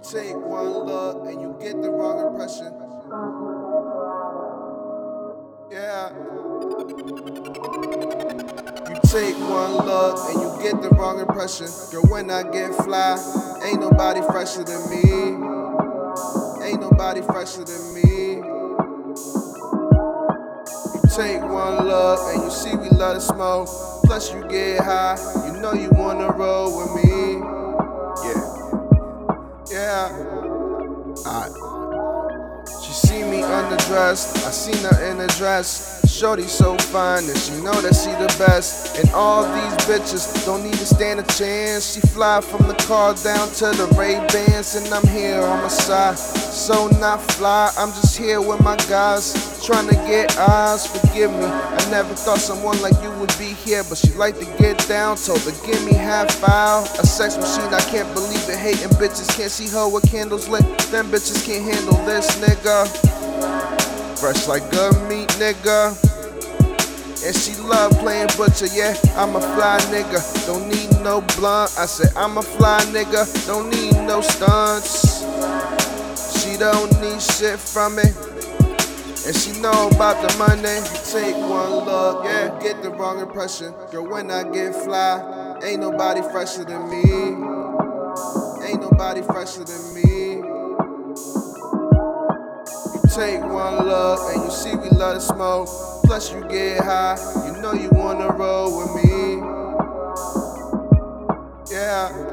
Take one look and you get the wrong impression. Yeah. You take one look and you get the wrong impression. Girl, when I get fly, ain't nobody fresher than me. Ain't nobody fresher than me. You take one look and you see we love to smoke. Plus you get high, you know you wanna roll with me. Yeah. She see me underdressed, I seen her in a dress. Shorty so fine and she know that she the best. And all these bitches don't need to stand a chance. She fly from the car down to the Ray-Bans, and I'm here on my side. So not fly, I'm just here with my guys, trying to get eyes. Forgive me, I never thought someone like you would be here, but she like to get down. Told her give me half hour. A sex machine, I can't believe it. Hating bitches can't see her with candles lit. Them bitches can't handle this, nigga. Fresh like good meat, nigga. And she love playing butcher, yeah, I'm a fly nigga. Don't need no blunt, I said I'm a fly nigga. Don't need no stunts. She don't need shit from me, and she know about the money. You take one look, yeah, get the wrong impression. Girl, when I get fly, ain't nobody fresher than me. Ain't nobody fresher than me. Take one look and you see we love to smoke. Plus you get high, you know you wanna roll with me. Yeah.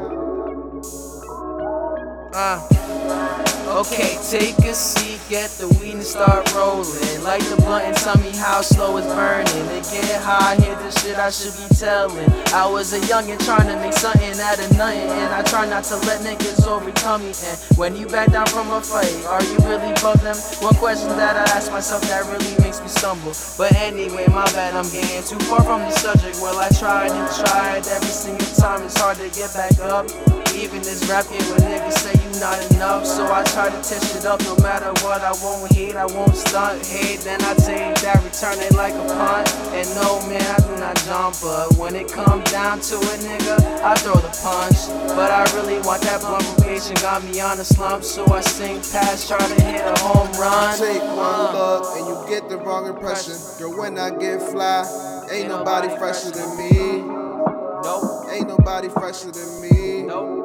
Okay, take a seat, get the weed and start rolling. Light the blunt and tell me how slow it's burning. To get high, hear the shit I should be telling. I was a youngin' trying to make something out of nothing, and I try not to let niggas overcome me. And when you back down from a fight, are you really above them? One question that I ask myself that really makes me stumble. But anyway, my bad, I'm getting too far from the subject. Well, I tried and tried every single time, it's hard to get back up. Even this rap game when niggas say you not enough, so I try to test it up. No matter what, I won't hate, I won't stunt. Hate, then I take that, return it like a punt. And no man, I do not jump, but when it comes down to it, nigga, I throw the punch. But I really want that blunt probation, got me on a slump, so I sing past, try to hit a home run. Take one look and you get the wrong impression. Girl, when I get fly, ain't nobody fresher than me. Nope. Ain't nobody fresher than me. Nope.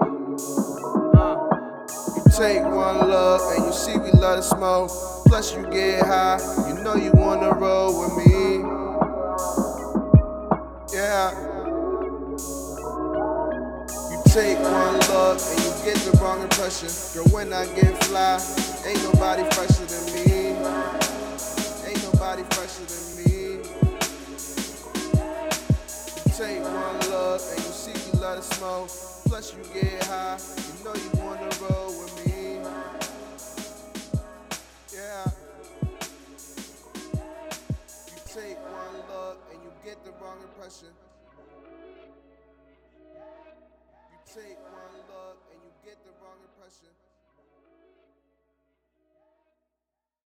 You take one look and you see we love to smoke. Plus you get high, you know you wanna roll with me. Yeah. You take one look and you get the wrong impression. Girl, when I get fly, ain't nobody fresher than me. Ain't nobody fresher than me. You take one look and you see we love to smoke. Plus you get high, you know you wanna roll with me. Yeah. You take one look and you get the wrong impression. You take one look and you get the wrong impression.